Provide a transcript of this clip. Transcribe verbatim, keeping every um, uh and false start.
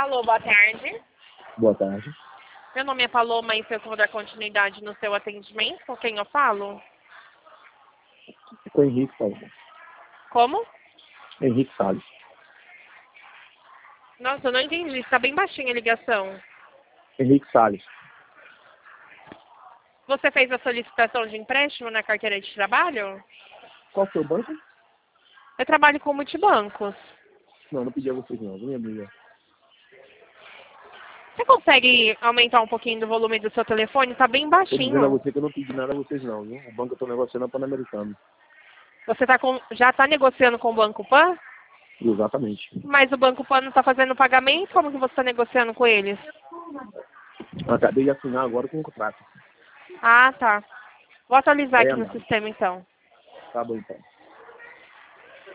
Alô, boa tarde. Boa tarde. Meu nome é Paloma e se eu for dar continuidade no seu atendimento, com quem eu falo? Com o Henrique Salles. Como? Henrique Salles. Nossa, eu não entendi. Está bem baixinha a ligação. Henrique Salles. Você fez a solicitação de empréstimo na carteira de trabalho? Qual foi o banco? Eu trabalho com multibancos. Não, não pedi a vocês não, minha amiga. Você consegue aumentar um pouquinho do volume do seu telefone? Está bem Tô dizendo a baixinho. você que eu não pedi nada a vocês não, viu? O banco que eu tô negociando é o Pan-Americano. Você tá com, já está negociando com o Banco Pan? Exatamente. Mas o Banco Pan não está fazendo pagamento? Como que você está negociando com eles? Acabei de assinar agora com o contrato. Ah, tá. Vou atualizar É aqui no andado. sistema, então. Tá bom então.